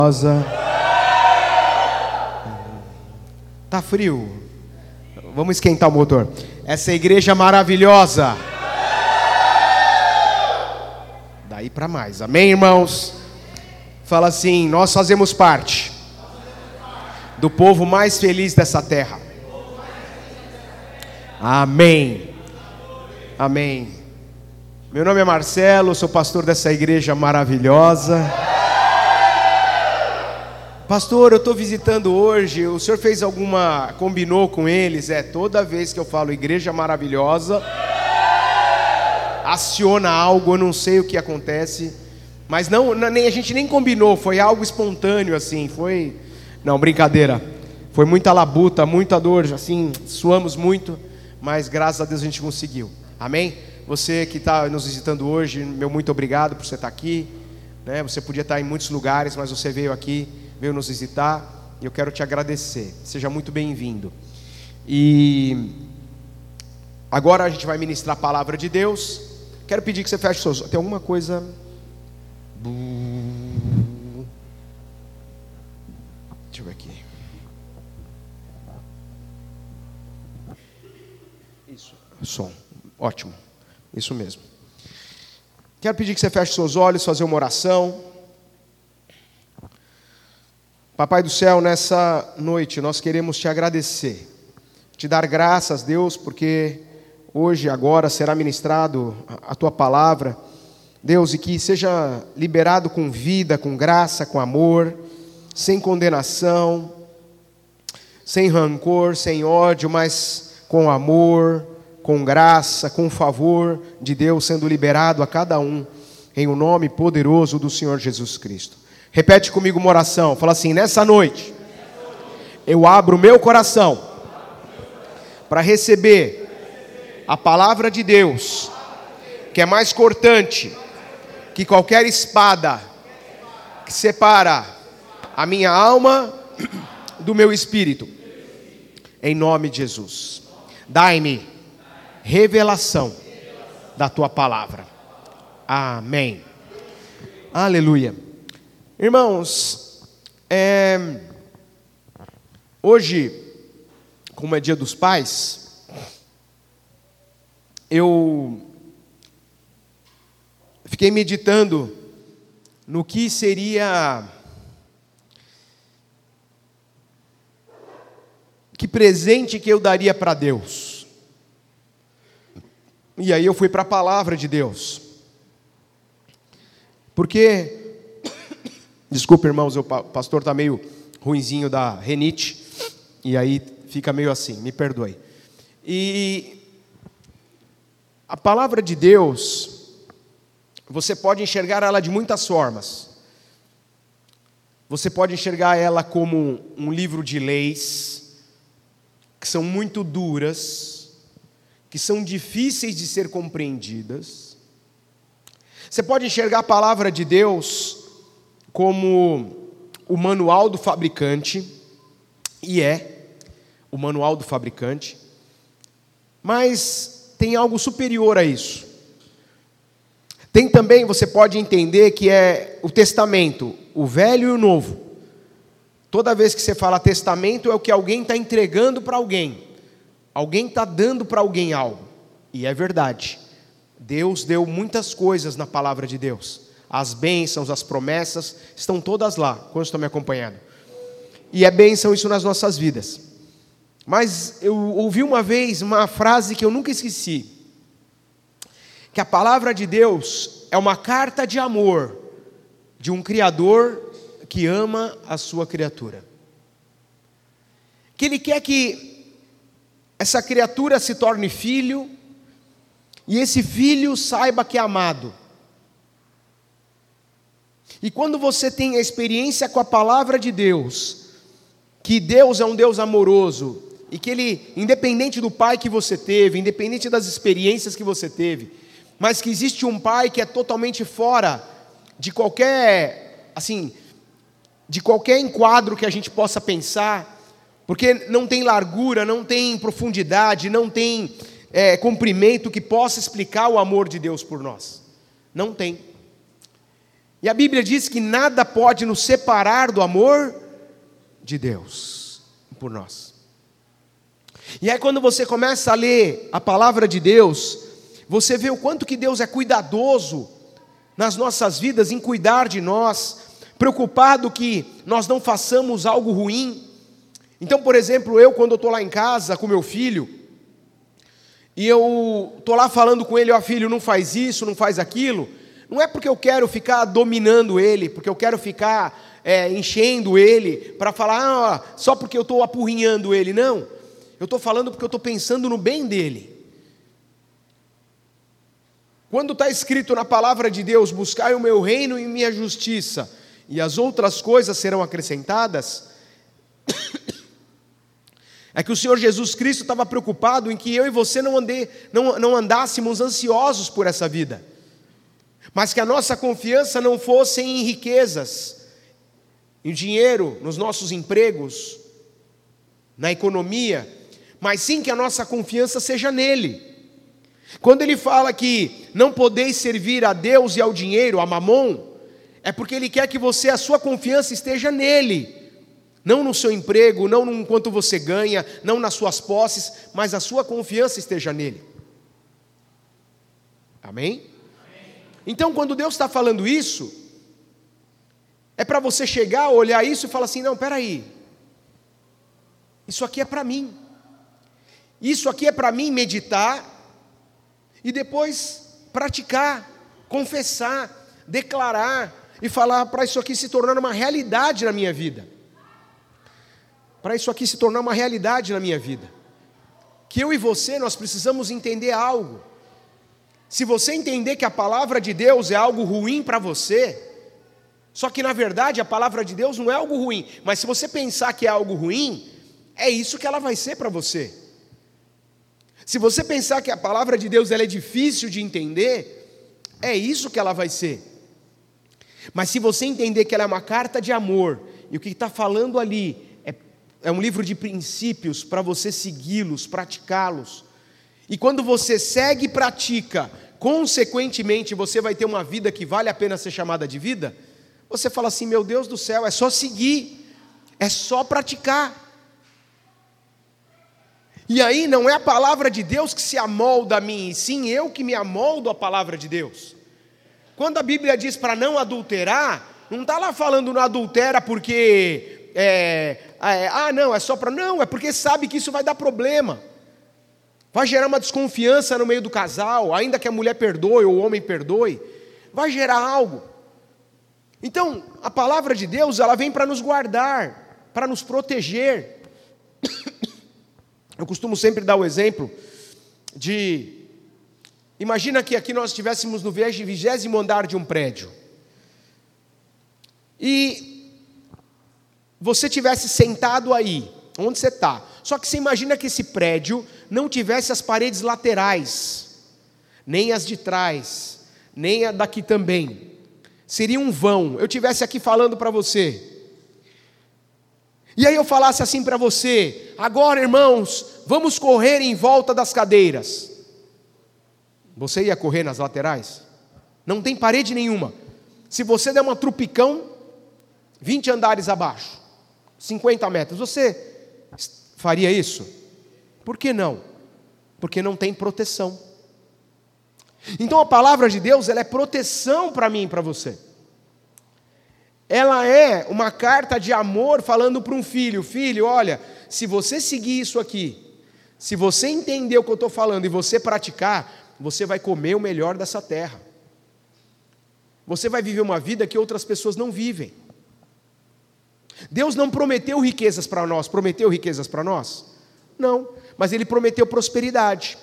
Tá frio? Vamos esquentar o motor. Essa igreja maravilhosa. Daí para mais. Amém, irmãos? Fala assim: nós fazemos parte do povo mais feliz dessa terra. Amém. Amém. Meu nome é Marcelo, sou pastor dessa igreja maravilhosa. Pastor, eu estou visitando hoje. O senhor fez combinou com eles? Toda vez que eu falo igreja maravilhosa, aciona algo, eu não sei o que acontece. Mas a gente nem combinou, foi algo espontâneo assim, não, brincadeira. Foi muita labuta, muita dor, assim, suamos muito, mas graças a Deus a gente conseguiu. Amém? Você que está nos visitando hoje, meu muito obrigado por você estar aqui, né? Você podia estar em muitos lugares, mas você veio aqui, veio nos visitar, e eu quero te agradecer. Seja muito bem-vindo. E agora a gente vai ministrar a palavra de Deus. Quero pedir que você feche seus olhos. Tem alguma coisa? Deixa eu ver aqui. Isso, som, ótimo. Isso mesmo. Quero pedir que você feche seus olhos, fazer uma oração. Papai do céu, nessa noite nós queremos te agradecer, te dar graças, Deus, porque hoje, agora, será ministrado a tua palavra, Deus, e que seja liberado com vida, com graça, com amor, sem condenação, sem rancor, sem ódio, mas com amor, com graça, com favor de Deus sendo liberado a cada um, em o nome poderoso do Senhor Jesus Cristo. Repete comigo uma oração, fala assim: nessa noite, eu abro o meu coração para receber a palavra de Deus, que é mais cortante que qualquer espada que separa a minha alma do meu espírito, em nome de Jesus. Dai-me revelação da tua palavra. Amém. Aleluia. Irmãos, hoje, como é dia dos pais, eu fiquei meditando no que seria, que presente que eu daria para Deus. E aí eu fui para a palavra de Deus. Porque, desculpa, irmãos, o pastor está meio ruinzinho da renite, e aí fica meio assim, me perdoe. E a palavra de Deus, você pode enxergar ela de muitas formas. Você pode enxergar ela como um livro de leis, que são muito duras, que são difíceis de ser compreendidas. Você pode enxergar a palavra de Deus como o manual do fabricante, e o manual do fabricante, mas tem algo superior a isso. Tem também, você pode entender que é o testamento, o velho e o novo. Toda vez que você fala testamento, é o que alguém está entregando para alguém. Alguém está dando para alguém algo. E é verdade. Deus deu muitas coisas na palavra de Deus. As bênçãos, as promessas, estão todas lá. Quantos estão me acompanhando? E é bênção isso nas nossas vidas. Mas eu ouvi uma vez uma frase que eu nunca esqueci. Que a palavra de Deus é uma carta de amor de um Criador que ama a sua criatura. Que Ele quer que essa criatura se torne filho, e esse filho saiba que é amado. E quando você tem a experiência com a palavra de Deus, que Deus é um Deus amoroso, e que Ele, independente do pai que você teve, independente das experiências que você teve, mas que existe um pai que é totalmente fora de qualquer, de qualquer enquadro que a gente possa pensar, porque não tem largura, não tem profundidade, não tem comprimento que possa explicar o amor de Deus por nós. Não tem. E a Bíblia diz que nada pode nos separar do amor de Deus por nós. E aí quando você começa a ler a palavra de Deus, você vê o quanto que Deus é cuidadoso nas nossas vidas, em cuidar de nós, preocupado que nós não façamos algo ruim. Então, por exemplo, eu quando estou lá em casa com meu filho, e eu estou lá falando com ele, ó filho, não faz isso, não faz aquilo, não é porque eu quero ficar dominando ele, porque eu quero ficar enchendo ele, para falar, só porque eu estou apurrinhando ele, não. Eu estou falando porque eu estou pensando no bem dele. Quando está escrito na palavra de Deus, buscai o meu reino e minha justiça, e as outras coisas serão acrescentadas, é que o Senhor Jesus Cristo estava preocupado em que eu e você não andássemos ansiosos por essa vida, mas que a nossa confiança não fosse em riquezas, em dinheiro, nos nossos empregos, na economia, mas sim que a nossa confiança seja nele. Quando ele fala que não podeis servir a Deus e ao dinheiro, a mamon, é porque ele quer que a sua confiança esteja nele, não no seu emprego, não no quanto você ganha, não nas suas posses, mas a sua confiança esteja nele. Amém? Então, quando Deus está falando isso, é para você chegar, olhar isso e falar assim, não, peraí, isso aqui é para mim, isso aqui é para mim meditar, e depois praticar, confessar, declarar, e falar para isso aqui se tornar uma realidade na minha vida. Para isso aqui se tornar uma realidade na minha vida. Que eu e você, nós precisamos entender algo. Se você entender que a palavra de Deus é algo ruim para você, só que na verdade a palavra de Deus não é algo ruim, mas se você pensar que é algo ruim, é isso que ela vai ser para você. Se você pensar que a palavra de Deus ela é difícil de entender, é isso que ela vai ser. Mas se você entender que ela é uma carta de amor, e o que está falando ali é um livro de princípios para você segui-los, praticá-los, e quando você segue e pratica, consequentemente você vai ter uma vida que vale a pena ser chamada de vida, você fala assim, meu Deus do céu, é só seguir, é só praticar. E aí não é a palavra de Deus que se amolda a mim, e sim eu que me amoldo à palavra de Deus. Quando a Bíblia diz para não adulterar, não está lá falando não adultera porque não, é só para... Não, é porque sabe que isso vai dar problema. Vai gerar uma desconfiança no meio do casal, ainda que a mulher perdoe ou o homem perdoe, vai gerar algo. Então, a palavra de Deus, ela vem para nos guardar, para nos proteger. Eu costumo sempre dar o exemplo de... Imagina que aqui nós estivéssemos no 20º andar de um prédio. E você tivesse sentado aí, onde você está. Só que você imagina que esse prédio não tivesse as paredes laterais, nem as de trás, nem a daqui também. Seria um vão. Eu estivesse aqui falando para você. E aí eu falasse assim para você, agora irmãos, vamos correr em volta das cadeiras. Você ia correr nas laterais? Não tem parede nenhuma. Se você der uma trupicão, 20 andares abaixo, 50 metros, você faria isso? Por que não? Porque não tem proteção. Então a palavra de Deus, ela é proteção para mim e para você. Ela é uma carta de amor falando para um filho, filho, olha, se você seguir isso aqui, se você entender o que eu estou falando e você praticar, você vai comer o melhor dessa terra. Você vai viver uma vida que outras pessoas não vivem. Deus não prometeu riquezas para nós. Prometeu riquezas para nós? Não, mas Ele prometeu prosperidade.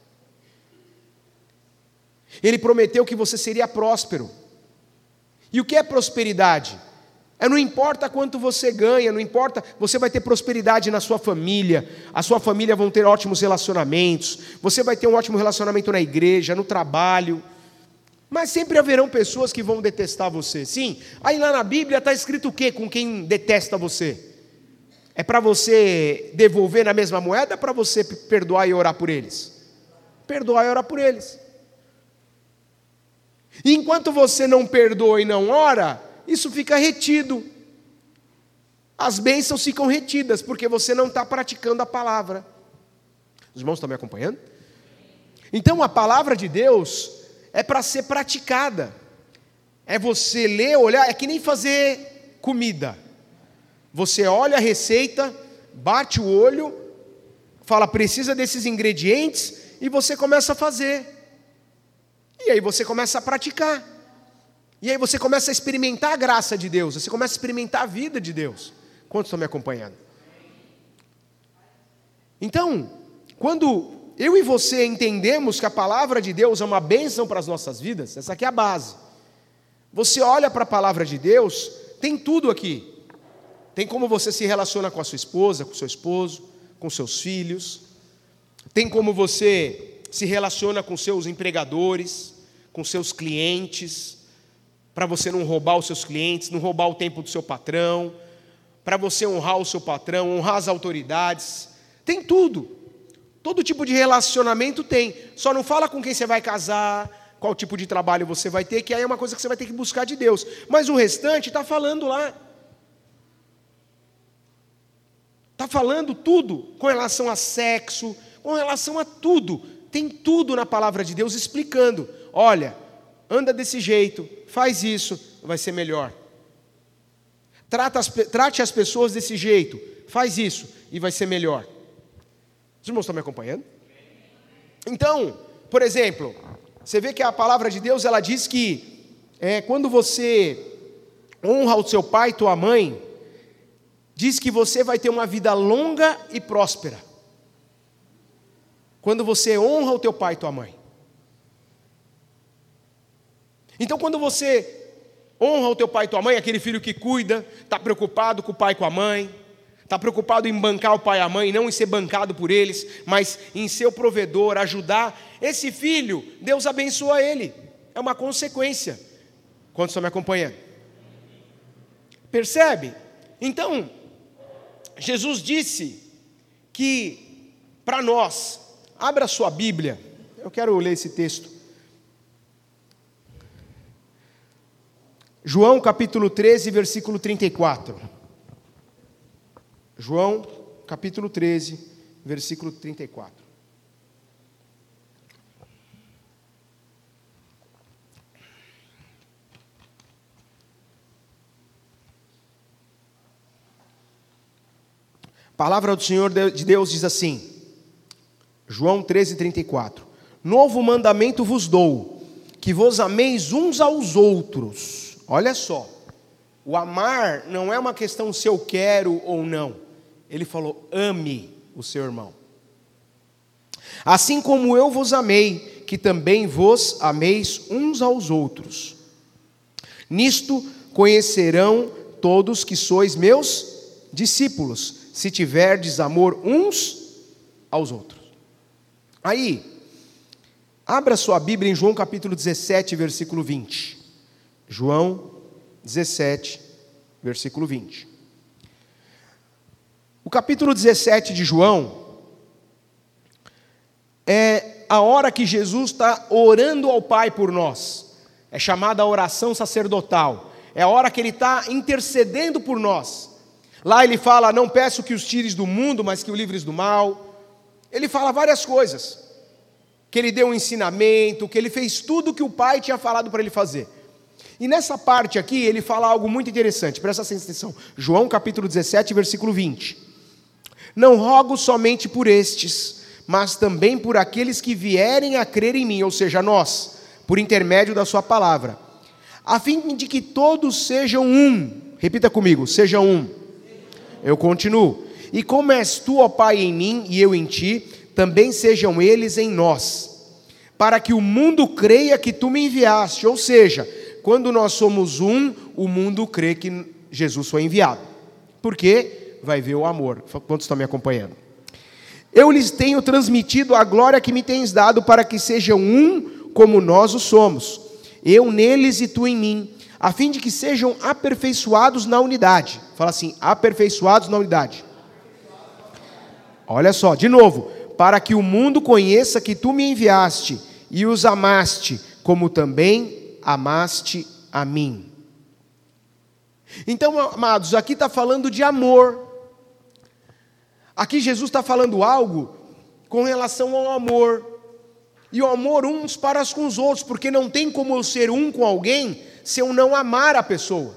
Ele prometeu que você seria próspero. E o que é prosperidade? Não importa quanto você ganha, não importa, você vai ter prosperidade na sua família, a sua família vão ter ótimos relacionamentos, você vai ter um ótimo relacionamento na igreja, no trabalho, mas sempre haverão pessoas que vão detestar você, sim. Aí lá na Bíblia está escrito o quê com quem detesta você? É para você devolver na mesma moeda, para você perdoar e orar por eles? Perdoar e orar por eles. E enquanto você não perdoa e não ora, isso fica retido. As bênçãos ficam retidas, porque você não está praticando a palavra. Os irmãos estão me acompanhando? Então a palavra de Deus é para ser praticada. É você ler, olhar, é que nem fazer comida. Você olha a receita, bate o olho, fala, precisa desses ingredientes, e você começa a fazer. E aí você começa a praticar. E aí você começa a experimentar a graça de Deus, você começa a experimentar a vida de Deus. Quantos estão me acompanhando? Então, quando eu e você entendemos que a palavra de Deus é uma bênção para as nossas vidas, essa aqui é a base. Você olha para a palavra de Deus, tem tudo aqui. Tem como você se relaciona com a sua esposa, com o seu esposo, com seus filhos. Tem como você se relaciona com seus empregadores, com seus clientes, para você não roubar os seus clientes, não roubar o tempo do seu patrão, para você honrar o seu patrão, honrar as autoridades. Tem tudo. Todo tipo de relacionamento tem. Só não fala com quem você vai casar, qual tipo de trabalho você vai ter, que aí é uma coisa que você vai ter que buscar de Deus. Mas o restante está falando lá. Está falando tudo com relação a sexo, com relação a tudo. Tem tudo na palavra de Deus explicando. Olha, anda desse jeito, faz isso, vai ser melhor. Trate as pessoas desse jeito, faz isso e vai ser melhor. Os irmãos estão me acompanhando? Então, por exemplo, você vê que a palavra de Deus, ela diz que quando você honra o seu pai e tua mãe, diz que você vai ter uma vida longa e próspera. Quando você honra o teu pai e tua mãe. Então, quando você honra o teu pai e tua mãe, aquele filho que cuida, está preocupado com o pai e com a mãe, está preocupado em bancar o pai e a mãe, não em ser bancado por eles, mas em ser o provedor, ajudar. Esse filho, Deus abençoa ele. É uma consequência. Quantos estão me acompanhando? Percebe? Então, Jesus disse que, para nós, abra a sua Bíblia, eu quero ler esse texto. João capítulo 13, versículo 34. João capítulo 13, versículo 34. A palavra do Senhor de Deus diz assim, João 13, 34. Novo mandamento vos dou, que vos ameis uns aos outros. Olha só, o amar não é uma questão se eu quero ou não. Ele falou, ame o seu irmão. Assim como eu vos amei, que também vos ameis uns aos outros. Nisto conhecerão todos que sois meus discípulos, se tiverdes amor uns aos outros. Aí, abra sua Bíblia em João capítulo 17, versículo 20. João 17, versículo 20. O capítulo 17 de João é a hora que Jesus está orando ao Pai por nós. É chamada a oração sacerdotal. É a hora que Ele está intercedendo por nós. Lá Ele fala, não peço que os tires do mundo, mas que o livres do mal. Ele fala várias coisas. Que Ele deu um ensinamento, que Ele fez tudo o que o Pai tinha falado para Ele fazer. E nessa parte aqui, ele fala algo muito interessante, presta atenção. João capítulo 17, versículo 20. Não rogo somente por estes, mas também por aqueles que vierem a crer em mim, ou seja, nós, por intermédio da sua palavra, a fim de que todos sejam um. Repita comigo, sejam um. Eu continuo. E como és tu, ó Pai, em mim e eu em ti, também sejam eles em nós, para que o mundo creia que tu me enviaste, ou seja, quando nós somos um, o mundo crê que Jesus foi enviado. Por quê? Vai ver o amor. Quantos estão me acompanhando? Eu lhes tenho transmitido a glória que me tens dado, para que sejam um como nós o somos. Eu neles e tu em mim, a fim de que sejam aperfeiçoados na unidade. Fala assim, aperfeiçoados na unidade. Olha só, de novo. Para que o mundo conheça que tu me enviaste e os amaste, como também amaste a mim. Então, amados, aqui está falando de amor. Aqui Jesus está falando algo com relação ao amor. E o amor uns para com os outros, porque não tem como eu ser um com alguém se eu não amar a pessoa.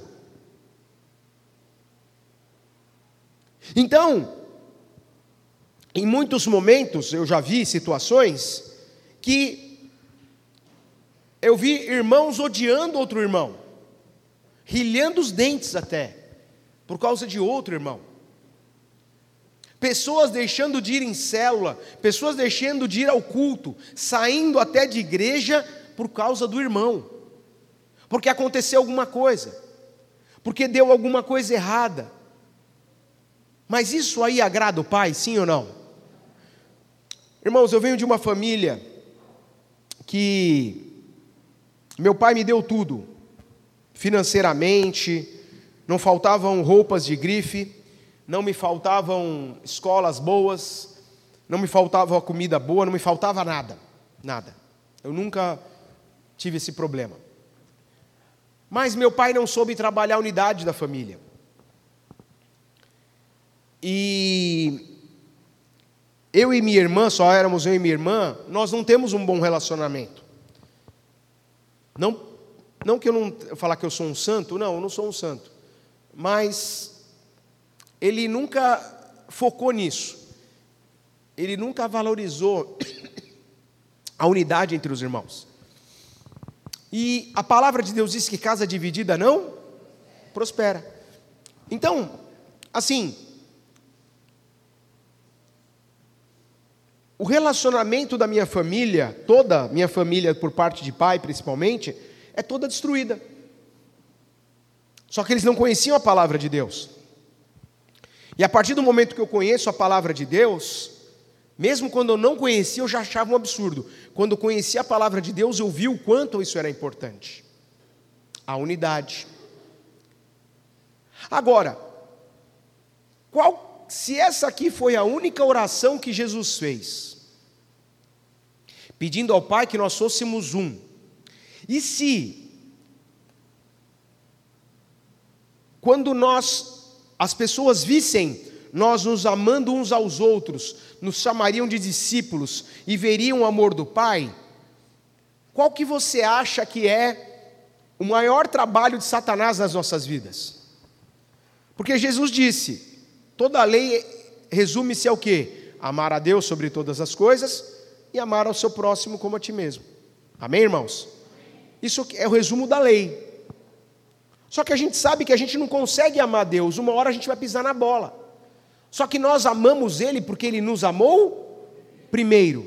Então, em muitos momentos, eu já vi situações que eu vi irmãos odiando outro irmão, rilhando os dentes até, por causa de outro irmão. Pessoas deixando de ir em célula, pessoas deixando de ir ao culto, saindo até de igreja por causa do irmão, porque aconteceu alguma coisa, porque deu alguma coisa errada. Mas isso aí agrada o Pai, sim ou não? Irmãos, eu venho de uma família que meu pai me deu tudo, financeiramente, não faltavam roupas de grife, não me faltavam escolas boas, não me faltava comida boa, não me faltava nada, nada. Eu nunca tive esse problema. Mas meu pai não soube trabalhar a unidade da família. E eu e minha irmã, só éramos eu e minha irmã, nós não temos um bom relacionamento. Não que eu falar que eu sou um santo, não, eu não sou um santo. Mas ele nunca focou nisso. Ele nunca valorizou a unidade entre os irmãos. E a palavra de Deus diz que casa dividida não prospera. Então, assim, o relacionamento da minha família, toda minha família por parte de pai principalmente, é toda destruída. Só que eles não conheciam a palavra de Deus. E a partir do momento que eu conheço a palavra de Deus, mesmo quando eu não conhecia, eu já achava um absurdo. Quando eu conhecia a palavra de Deus, eu vi o quanto isso era importante. A unidade. Agora, se essa aqui foi a única oração que Jesus fez, pedindo ao Pai que nós fôssemos um, e se, quando as pessoas vissem nós nos amando uns aos outros, nos chamariam de discípulos e veriam o amor do Pai, qual que você acha que é o maior trabalho de Satanás nas nossas vidas? Porque Jesus disse, toda a lei resume-se ao quê? Amar a Deus sobre todas as coisas e amar ao seu próximo como a ti mesmo. Amém, irmãos? Isso é o resumo da lei. Só que a gente sabe que a gente não consegue amar a Deus, uma hora a gente vai pisar na bola. Só que nós amamos Ele porque Ele nos amou primeiro.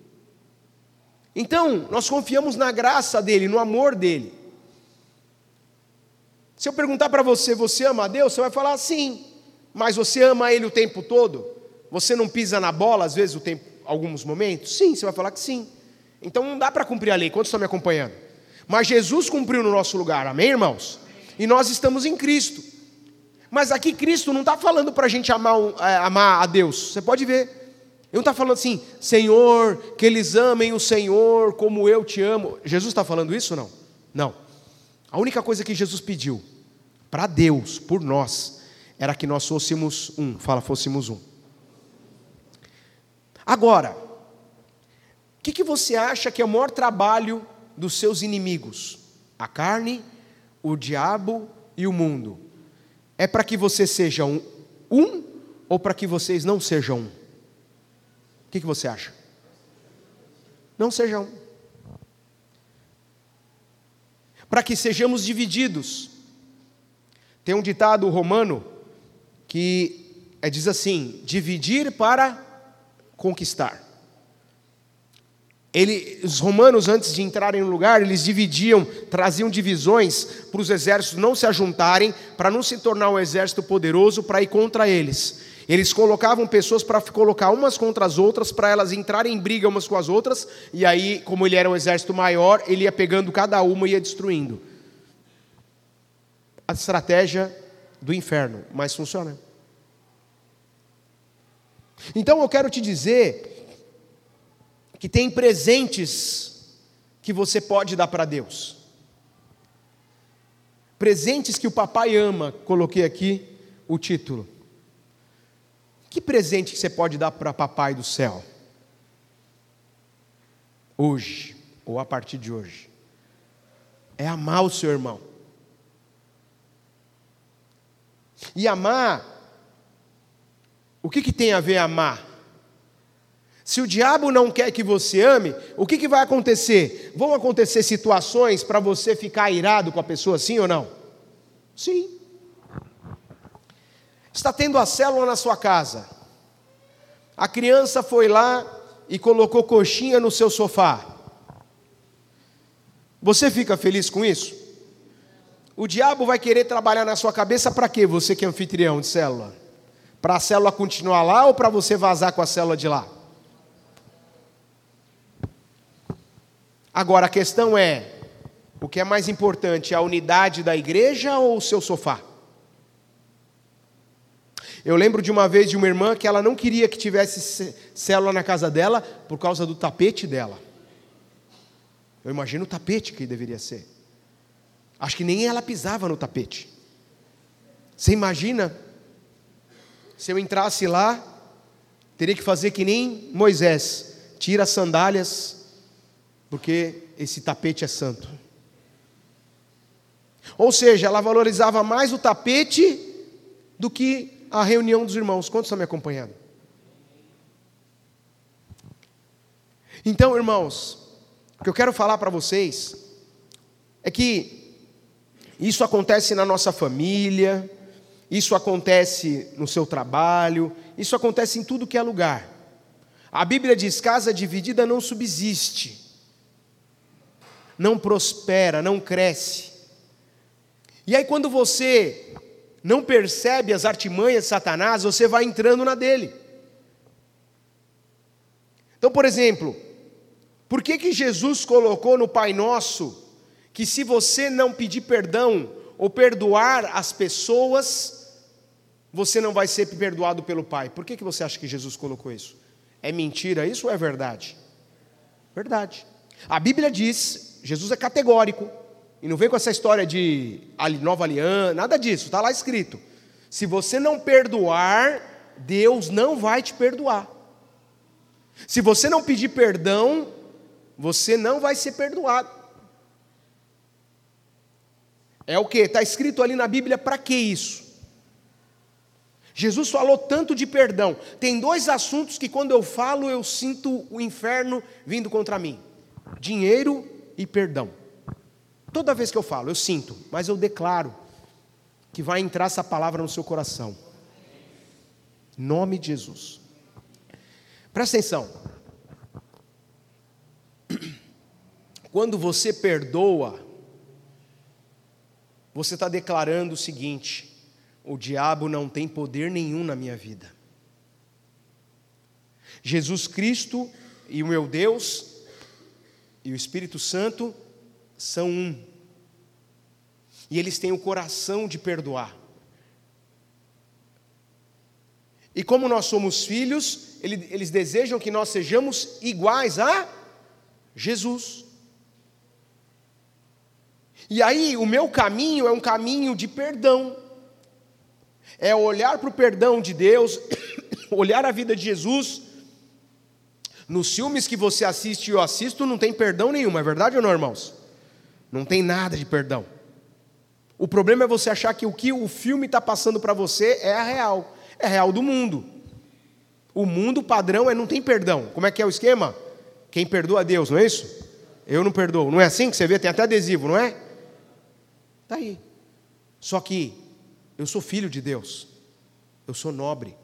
Então, nós confiamos na graça dEle, no amor dEle. Se eu perguntar para você, você ama a Deus? Você vai falar sim. Mas você ama Ele o tempo todo? Você não pisa na bola, às vezes, alguns momentos? Sim, você vai falar que sim. Então não dá para cumprir a lei. Quantos estão me acompanhando? Mas Jesus cumpriu no nosso lugar, amém, irmãos? E nós estamos em Cristo. Mas aqui Cristo não está falando para a gente amar a Deus. Você pode ver. Ele não está falando assim, Senhor, que eles amem o Senhor como eu te amo. Jesus está falando isso ou não? Não. A única coisa que Jesus pediu para Deus, por nós, era que nós fôssemos um. Fala, fôssemos um. Agora, o que você acha que é o maior trabalho dos seus inimigos? A carne, o diabo e o mundo. É para que você seja um ou para que vocês não sejam um? O que você acha? Não sejam um. Para que sejamos divididos. Tem um ditado romano que diz assim, dividir para conquistar. Os romanos, antes de entrarem no lugar, eles dividiam, traziam divisões para os exércitos não se ajuntarem, para não se tornar um exército poderoso para ir contra eles. Eles colocavam pessoas para colocar umas contra as outras, para elas entrarem em briga umas com as outras, e aí, como ele era um exército maior, ele ia pegando cada uma e ia destruindo. A estratégia do inferno, mas funciona. Então eu quero te dizer que tem presentes que você pode dar para Deus. Presentes que o papai ama, coloquei aqui o título. Que presente que você pode dar para papai do céu? Hoje, ou a partir de hoje. É amar o seu irmão. E amar, o que tem a ver amar? Se o diabo não quer que você ame, o que vai acontecer? Vão acontecer situações para você ficar irado com a pessoa, sim ou não? Sim. Está tendo a célula na sua casa. A criança foi lá e colocou coxinha no seu sofá. Você fica feliz com isso? O diabo vai querer trabalhar na sua cabeça para quê? Você que é anfitrião de célula. Para a célula continuar lá ou para você vazar com a célula de lá? Agora a questão é, o que é mais importante, a unidade da igreja ou o seu sofá? Eu lembro de uma vez de uma irmã que ela não queria que tivesse célula na casa dela por causa do tapete dela. Eu imagino o tapete que deveria ser. Acho que nem ela pisava no tapete. Você imagina? Se eu entrasse lá, teria que fazer que nem Moisés. Tira as sandálias, porque esse tapete é santo. Ou seja, ela valorizava mais o tapete do que a reunião dos irmãos. Quantos estão me acompanhando? Então, irmãos, o que eu quero falar para vocês é que isso acontece na nossa família, isso acontece no seu trabalho, isso acontece em tudo que é lugar. A Bíblia diz: casa dividida não subsiste, não prospera, não cresce. E aí quando você não percebe as artimanhas de Satanás, você vai entrando na dele. Então, por exemplo, por que Jesus colocou no Pai Nosso que se você não pedir perdão ou perdoar as pessoas, você não vai ser perdoado pelo Pai? Por que você acha que Jesus colocou isso? É mentira isso ou é verdade? Verdade. A Bíblia diz, Jesus é categórico, e não vem com essa história de nova aliança, nada disso, está lá escrito. Se você não perdoar, Deus não vai te perdoar. Se você não pedir perdão, você não vai ser perdoado. É o que? Está escrito ali na Bíblia, para que isso? Jesus falou tanto de perdão. Tem dois assuntos que quando eu falo, eu sinto o inferno vindo contra mim: dinheiro e perdão. Toda vez que eu falo, eu sinto, mas eu declaro que vai entrar essa palavra no seu coração. Em nome de Jesus. Presta atenção. Quando você perdoa, você está declarando o seguinte: o diabo não tem poder nenhum na minha vida. Jesus Cristo e o meu Deus e o Espírito Santo são um. E eles têm o coração de perdoar. E como nós somos filhos, eles desejam que nós sejamos iguais a Jesus. E aí o meu caminho é um caminho de perdão. É olhar para o perdão de Deus, olhar a vida de Jesus. Nos filmes que você assiste e eu assisto, não tem perdão nenhum, é verdade ou não, irmãos? Não tem nada de perdão. O problema é você achar que o filme está passando para você é a real do mundo. O mundo padrão não tem perdão. Como é que é o esquema? Quem perdoa a Deus, não é isso? Eu não perdoo. Não é assim que você vê? Tem até adesivo, não é? Está aí. Só que eu sou filho de Deus. Eu sou nobre.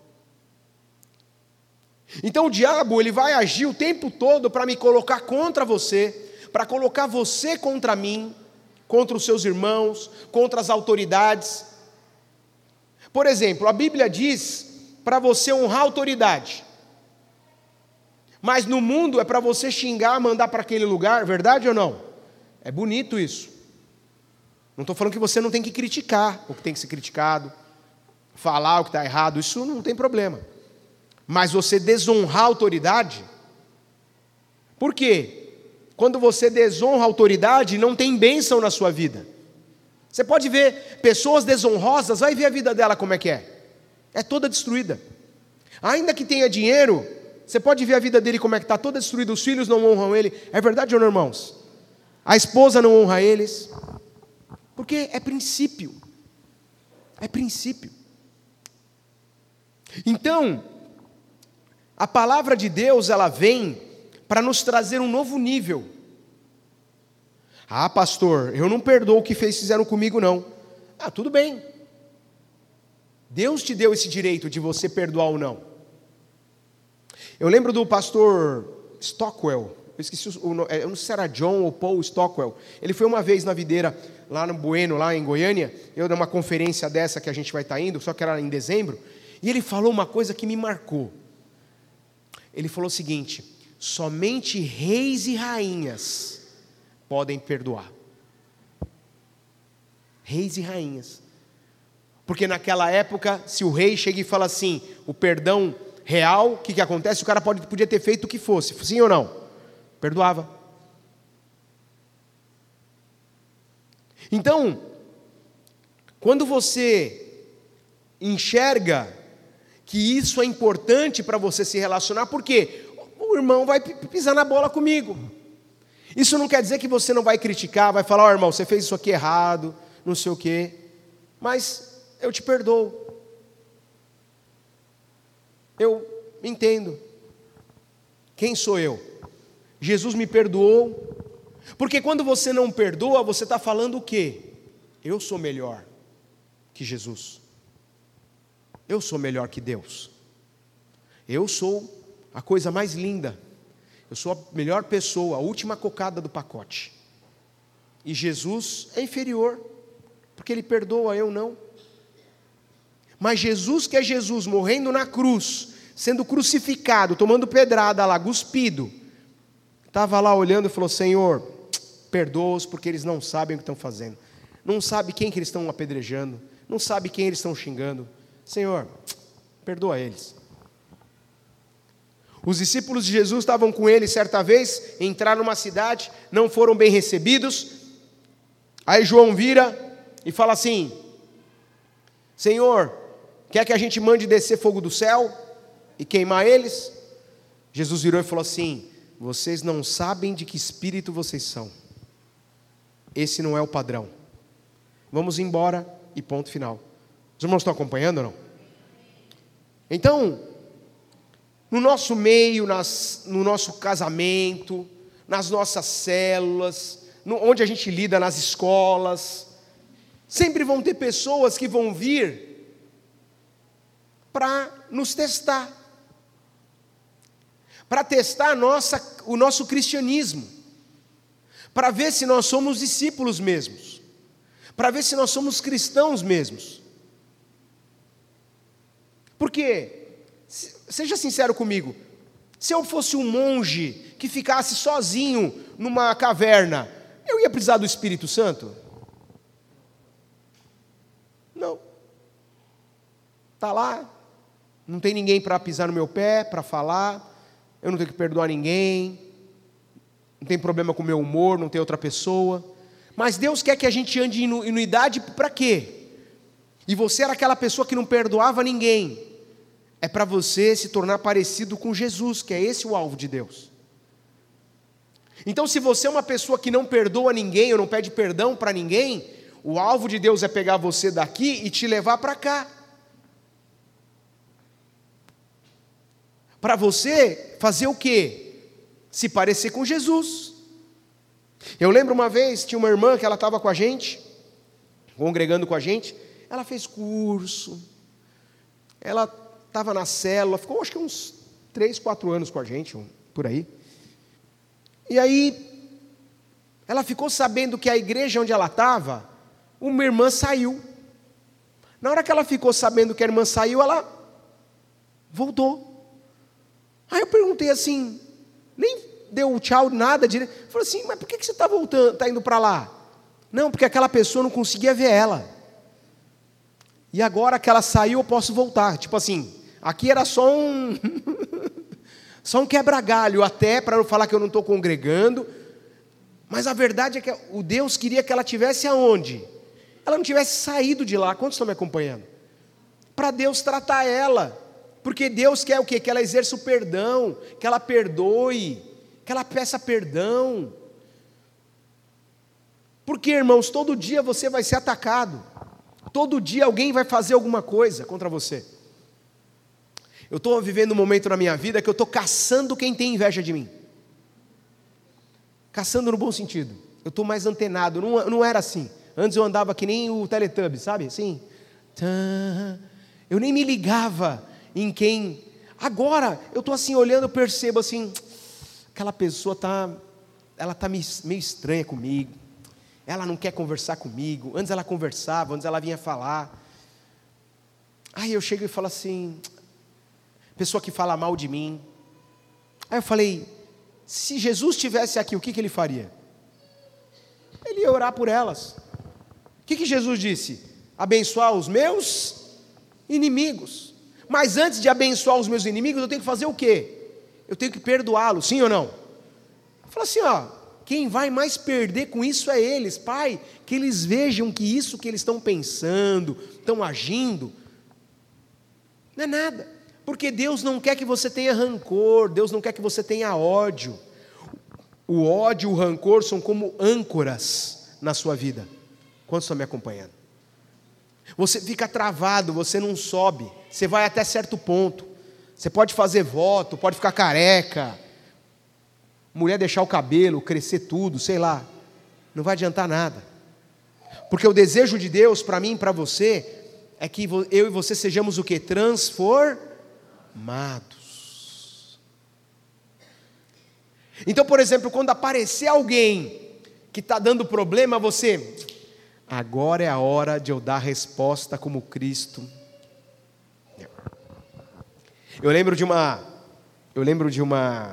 Então o diabo ele vai agir o tempo todo para me colocar contra você, para colocar você contra mim, contra os seus irmãos, contra as autoridades. Por exemplo, a Bíblia diz para você honrar a autoridade. Mas no mundo é para você xingar, mandar para aquele lugar, verdade ou não? É bonito isso. Não estou falando que você não tem que criticar o que tem que ser criticado, falar o que está errado, isso não tem problema. Mas você desonrar a autoridade, por quê? Quando você desonra a autoridade, não tem bênção na sua vida. Você pode ver pessoas desonrosas, vai ver a vida dela como é que é. É toda destruída. Ainda que tenha dinheiro, você pode ver a vida dele como é que está, toda destruída. Os filhos não honram ele. É verdade ou não, irmãos? A esposa não honra eles. Porque é princípio. É princípio. Então, a palavra de Deus, ela vem para nos trazer um novo nível. Ah, pastor, eu não perdoo o que fizeram comigo, não. Ah, tudo bem. Deus te deu esse direito de você perdoar ou não. Eu lembro do pastor Stockwell, eu esqueci eu não sei se era John ou Paul Stockwell. Ele foi uma vez na videira, lá no Bueno, lá em Goiânia, eu dei uma conferência dessa que a gente vai estar indo, só que era em dezembro, e ele falou uma coisa que me marcou. Ele falou o seguinte: somente reis e rainhas podem perdoar. Reis e rainhas. Porque naquela época, se o rei chega e fala assim, o perdão real, o que acontece? O cara podia ter feito o que fosse, sim ou não? Perdoava. Então, quando você enxerga que isso é importante para você se relacionar, porque o irmão vai pisar na bola comigo. Isso não quer dizer que você não vai criticar, vai falar, irmão, você fez isso aqui errado, não sei o quê, mas eu te perdoo. Eu entendo. Quem sou eu? Jesus me perdoou. Porque quando você não perdoa, você está falando o quê? Eu sou melhor que Jesus. Eu sou melhor que Deus. Eu sou a coisa mais linda. Eu sou a melhor pessoa, a última cocada do pacote. E Jesus é inferior, porque Ele perdoa, eu não. Mas Jesus, que é Jesus, morrendo na cruz, sendo crucificado, tomando pedrada lá, cuspido, estava lá olhando e falou, Senhor, perdoa-os porque eles não sabem o que estão fazendo. Não sabe quem que eles estão apedrejando, não sabe quem eles estão xingando. Senhor, perdoa eles. Os discípulos de Jesus estavam com ele certa vez, entraram numa cidade, não foram bem recebidos. Aí João vira e fala assim, Senhor, quer que a gente mande descer fogo do céu e queimar eles? Jesus virou e falou assim, vocês não sabem de que espírito vocês são. Esse não é o padrão. Vamos embora e ponto final. Os irmãos estão acompanhando ou não? Então, no nosso meio, no nosso casamento, nas nossas células, onde a gente lida nas escolas, sempre vão ter pessoas que vão vir para nos testar, para testar o nosso cristianismo, para ver se nós somos discípulos mesmos, para ver se nós somos cristãos mesmos. Porque, seja sincero comigo, se eu fosse um monge que ficasse sozinho numa caverna, eu ia precisar do Espírito Santo? Não. Está lá, não tem ninguém para pisar no meu pé, para falar, eu não tenho que perdoar ninguém, não tem problema com o meu humor, não tem outra pessoa. Mas Deus quer que a gente ande em unidade para quê? E você era aquela pessoa que não perdoava ninguém. É para você se tornar parecido com Jesus, que é esse o alvo de Deus. Então, se você é uma pessoa que não perdoa ninguém, ou não pede perdão para ninguém, o alvo de Deus é pegar você daqui e te levar para cá. Para você fazer o quê? Se parecer com Jesus. Eu lembro uma vez, tinha uma irmã que ela estava com a gente, congregando com a gente, ela fez curso, ela estava na célula, ficou acho que uns 3, 4 anos com a gente, por aí. E aí, ela ficou sabendo que a igreja onde ela estava, uma irmã saiu. Na hora que ela ficou sabendo que a irmã saiu, ela voltou. Aí eu perguntei assim, nem deu tchau, nada direito. Falei assim, mas por que você está voltando, está indo para lá? Não, porque aquela pessoa não conseguia ver ela. E agora que ela saiu, eu posso voltar. Tipo assim, aqui era só um só um quebra-galho, até para não falar que eu não estou congregando. Mas a verdade é que o Deus queria que ela tivesse aonde? ela não tivesse saído de lá. Quantos estão me acompanhando? Para Deus tratar ela, porque Deus quer o quê? Que ela exerça o perdão, que ela perdoe, que ela peça perdão. Porque, irmãos, todo dia você vai ser atacado, todo dia alguém vai fazer alguma coisa contra você. Eu estou vivendo um momento na minha vida que eu estou caçando quem tem inveja de mim, caçando no bom sentido. Eu estou mais antenado, não era assim. Antes eu andava que nem o Teletubbies, sabe? Assim, eu nem me ligava em quem. Agora eu estou assim olhando, eu percebo assim, aquela pessoa ela está meio estranha comigo, ela não quer conversar comigo. Antes ela conversava, antes ela vinha falar. Aí eu chego e falo assim, pessoa que fala mal de mim. Aí eu falei, se Jesus estivesse aqui, o que ele faria? Ele ia orar por elas. O que Jesus disse? Abençoar os meus inimigos. Mas antes de abençoar os meus inimigos, eu tenho que fazer o quê? Eu tenho que perdoá-los, sim ou não? Fala assim, quem vai mais perder com isso é eles. Pai, que eles vejam que isso que eles estão pensando, estão agindo, não é nada. Porque Deus não quer que você tenha rancor, Deus não quer que você tenha ódio. O ódio e o rancor são como âncoras na sua vida. Quantos estão me acompanhando? Você fica travado, você não sobe, você vai até certo ponto. Você pode fazer voto, pode ficar careca, mulher deixar o cabelo, crescer tudo, sei lá. Não vai adiantar nada. Porque o desejo de Deus para mim e para você é que eu e você sejamos o quê? Transformados. Então, por exemplo, quando aparecer alguém que está dando problema, você, agora é a hora de eu dar a resposta como Cristo. Eu lembro de uma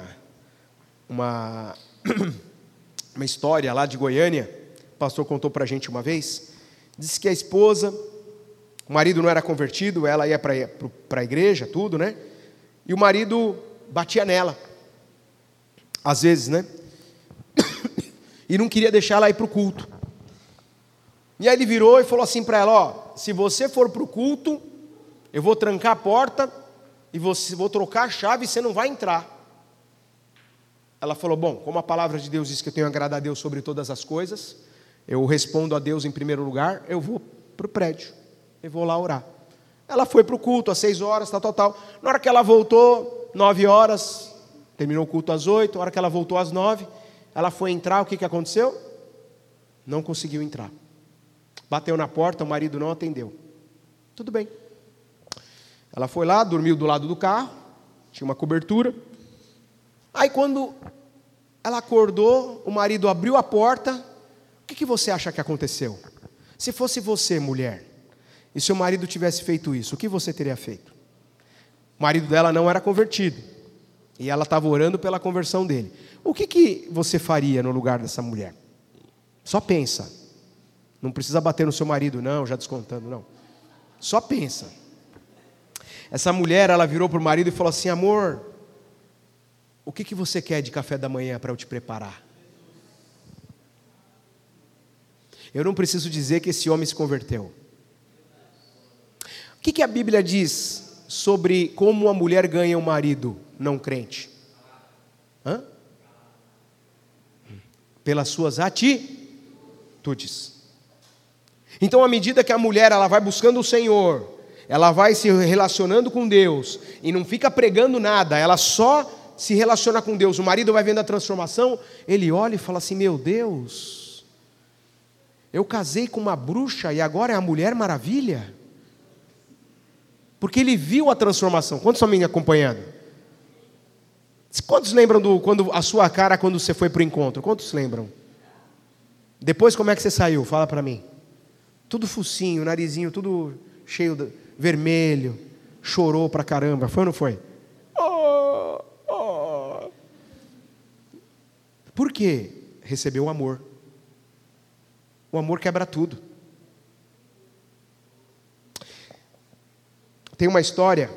história lá de Goiânia. O pastor contou para a gente uma vez. Disse que a esposa, o marido não era convertido, ela ia para a igreja, tudo, né? E o marido batia nela, às vezes, né? E não queria deixar ela ir para o culto. E aí ele virou e falou assim para ela, se você for para o culto, eu vou trancar a porta e vou trocar a chave e você não vai entrar. Ela falou, bom, como a palavra de Deus diz que eu tenho que agradar a Deus sobre todas as coisas, eu respondo a Deus em primeiro lugar, eu vou para o prédio, eu vou lá orar. Ela foi para o culto às 6 horas, tal. Na hora que ela voltou, 9 horas, terminou o culto às 8, na hora que ela voltou às 9, ela foi entrar, o que aconteceu? Não conseguiu entrar. Bateu na porta, o marido não atendeu. Tudo bem. Ela foi lá, dormiu do lado do carro, tinha uma cobertura. Aí quando ela acordou, o marido abriu a porta. O que você acha que aconteceu? Se fosse você, mulher, e seu marido tivesse feito isso, o que você teria feito? O marido dela não era convertido, e ela estava orando pela conversão dele. O que você faria no lugar dessa mulher? Só pensa. Não precisa bater no seu marido, não, já descontando, não. Só pensa. Essa mulher, ela virou para o marido e falou assim, amor, o que você quer de café da manhã para eu te preparar? Eu não preciso dizer que esse homem se converteu. O que a Bíblia diz sobre como a mulher ganha um marido não crente? Pelas suas atitudes. Então, à medida que a mulher ela vai buscando o Senhor, ela vai se relacionando com Deus, e não fica pregando nada, ela só se relaciona com Deus, o marido vai vendo a transformação, ele olha e fala assim, meu Deus, eu casei com uma bruxa e agora é a Mulher Maravilha? Porque ele viu a transformação. Quantos estão me acompanhando? Quantos lembram quando a sua cara quando você foi para o encontro? Quantos lembram? Depois como é que você saiu? Fala para mim. Tudo focinho, narizinho, tudo cheio de vermelho, chorou pra caramba, foi ou não foi? Por quê? Recebeu o amor. O amor quebra tudo. Tem uma história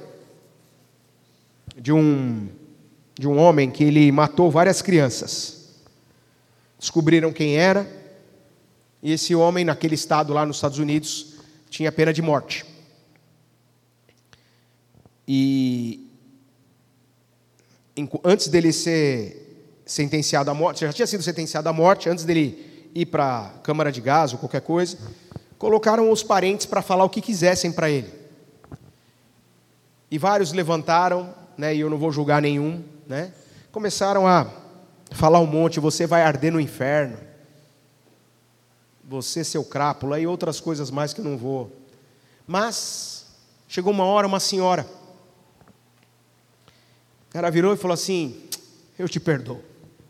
de um homem que ele matou várias crianças. Descobriram quem era, E esse homem, naquele estado lá nos Estados Unidos, tinha pena de morte. E antes dele ser sentenciado à morte, já tinha sido sentenciado à morte, antes dele ir para a câmara de gás ou qualquer coisa, colocaram os parentes para falar o que quisessem para ele. E vários levantaram, né, e eu não vou julgar nenhum, né, começaram a falar um monte: você vai arder no inferno, você, seu crápula, e outras coisas mais que eu não vou. Mas chegou uma hora, uma senhora, ela virou e falou assim: eu te perdoo.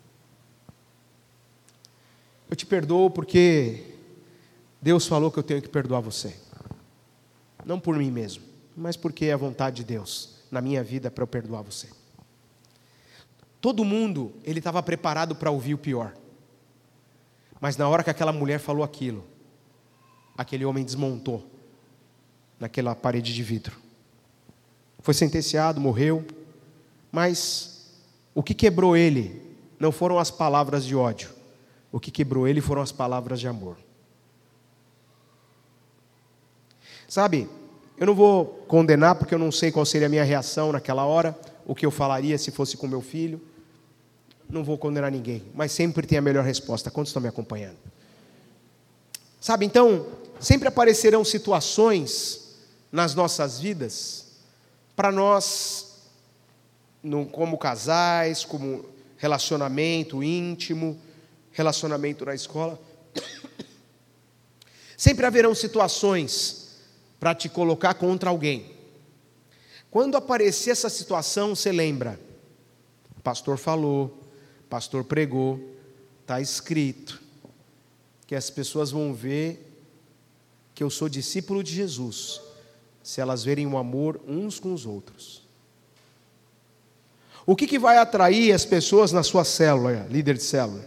Eu te perdoo porque Deus falou que eu tenho que perdoar você. Não por mim mesmo, mas porque é a vontade de Deus na minha vida para eu perdoar você. Todo mundo, ele estava preparado para ouvir o pior. Mas na hora que aquela mulher falou aquilo, aquele homem desmontou naquela parede de vidro. Foi sentenciado, morreu. Mas o que quebrou ele não foram as palavras de ódio. O que quebrou ele foram as palavras de amor. Sabe, eu não vou condenar porque eu não sei qual seria a minha reação naquela hora, o que eu falaria se fosse com meu filho. Não vou condenar ninguém, mas sempre tem a melhor resposta. Quantos estão me acompanhando? Sabe, então, sempre aparecerão situações nas nossas vidas para nós, como casais, como relacionamento íntimo, relacionamento na escola. Sempre haverão situações para te colocar contra alguém. Quando aparecer essa situação, você lembra: o pastor falou, o pastor pregou, está escrito que as pessoas vão ver que eu sou discípulo de Jesus se elas verem o amor uns com os outros. O que vai atrair as pessoas na sua célula, líder de célula?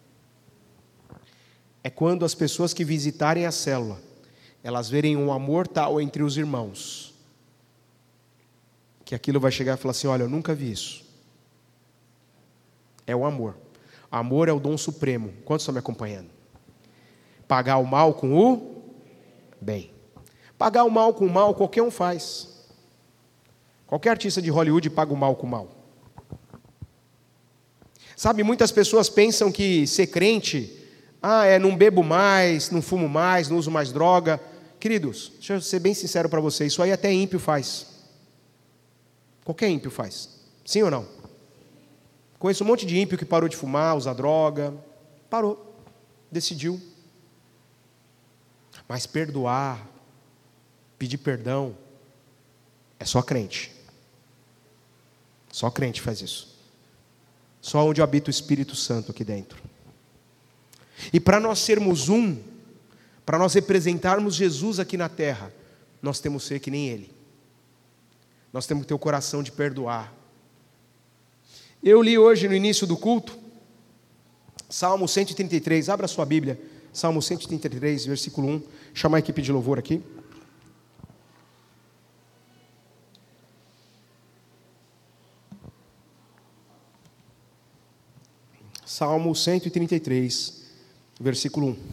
É quando as pessoas que visitarem a célula, elas verem um amor tal entre os irmãos, que aquilo vai chegar e falar assim: olha, eu nunca vi isso. É o amor. Amor é o dom supremo. Quantos estão me acompanhando? Pagar o mal com o bem. Pagar o mal com o mal, qualquer um faz. Qualquer artista de Hollywood paga o mal com o mal. Sabe, muitas pessoas pensam que ser crente, não bebo mais, não fumo mais, não uso mais droga. Queridos, deixa eu ser bem sincero para vocês, isso aí até ímpio faz. Qualquer ímpio faz. Sim ou não? Conheço um monte de ímpio que parou de fumar, usar droga. Parou. Decidiu. Mas perdoar, pedir perdão, é só crente. Só crente faz isso. Só onde habita o Espírito Santo aqui dentro. E para nós sermos para nós representarmos Jesus aqui na terra, nós temos que ser que nem Ele. Nós temos que ter o coração de perdoar. Eu li hoje no início do culto, Salmo 133, abra sua Bíblia, Salmo 133, versículo 1, chamar a equipe de louvor aqui. Salmo 133, versículo 1.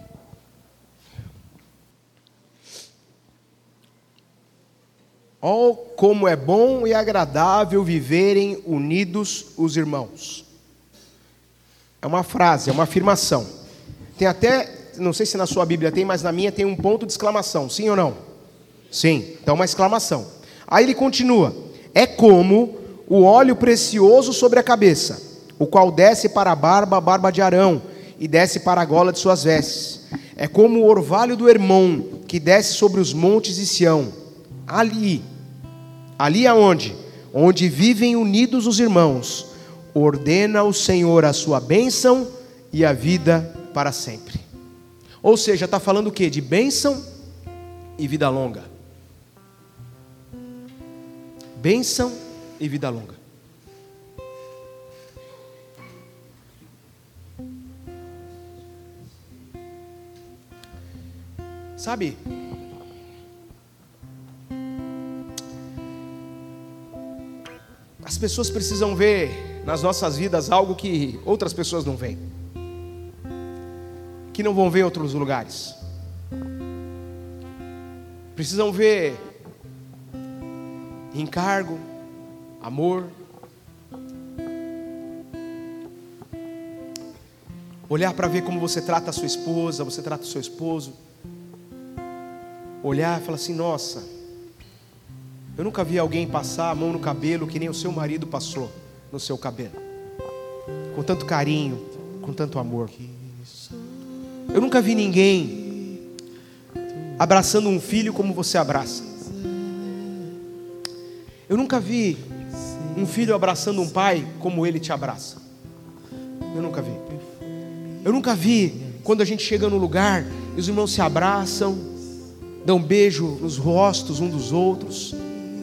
Oh, como é bom e agradável viverem unidos os irmãos. É uma frase, é uma afirmação. Tem até, não sei se na sua Bíblia tem, mas na minha tem um ponto de exclamação. Sim ou não? Sim, então uma exclamação. Aí ele continua: é como o óleo precioso sobre a cabeça, o qual desce para a barba de Arão, e desce para a gola de suas vestes. É como o orvalho do Hermon, que desce sobre os montes de Sião. Ali aonde? Onde vivem unidos os irmãos, ordena o Senhor a sua bênção e a vida para sempre. Ou seja, está falando o quê? De bênção e vida longa. Bênção e vida longa. Sabe, as pessoas precisam ver nas nossas vidas algo que outras pessoas não veem. que não vão ver em outros lugares. Precisam ver encargo, amor, olhar para ver como você trata a sua esposa, você trata o seu esposo, olhar e falar assim: nossa, eu nunca vi alguém passar a mão no cabelo que nem o seu marido passou no seu cabelo, com tanto carinho, com tanto amor. Eu nunca vi ninguém abraçando um filho como você abraça. Eu nunca vi um filho abraçando um pai como ele te abraça. Eu nunca vi. Eu nunca vi quando a gente chega no lugar e os irmãos se abraçam, dão um beijo nos rostos um dos outros,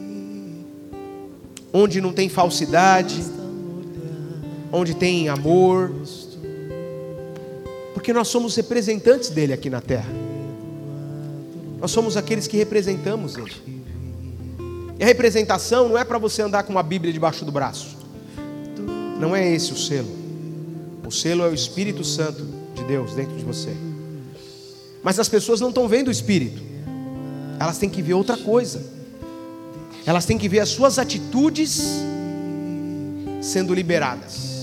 onde não tem falsidade, onde tem amor, porque nós somos representantes dele aqui na terra. Nós somos aqueles que representamos ele. E a representação não é para você andar com uma Bíblia debaixo do braço. Não é esse o selo. O selo é o Espírito Santo de Deus dentro de você. Mas as pessoas não estão vendo o Espírito. Elas têm que ver outra coisa. Elas têm que ver as suas atitudes sendo liberadas.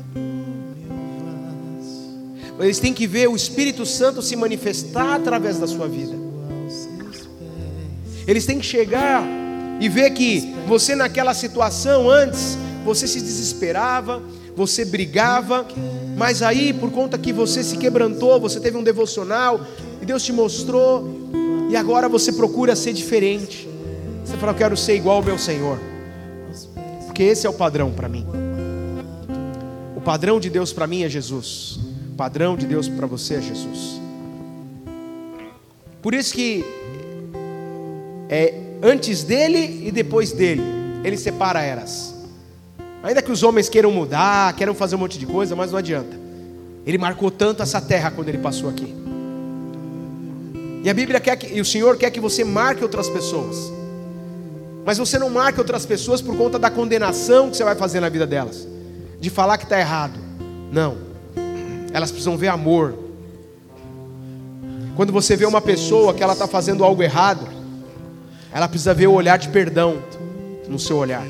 Eles têm que ver o Espírito Santo se manifestar através da sua vida. Eles têm que chegar e ver que você naquela situação antes, você se desesperava, você brigava, mas aí por conta que você se quebrantou, você teve um devocional e Deus te mostrou, e agora você procura ser diferente. Você fala: eu quero ser igual ao meu Senhor, porque esse é o padrão para mim. O padrão de Deus para mim é Jesus. O padrão de Deus para você é Jesus. Por isso que antes dele e depois dele, ele separa eras. Ainda que os homens queiram mudar, queiram fazer um monte de coisa, mas não adianta. Ele marcou tanto essa terra quando ele passou aqui. E a Bíblia quer e o Senhor quer que você marque outras pessoas. Mas você não marque outras pessoas por conta da condenação que você vai fazer na vida delas, de falar que está errado. Não. Elas precisam ver amor. Quando você vê uma pessoa que ela está fazendo algo errado, ela precisa ver o olhar de perdão no seu olhar.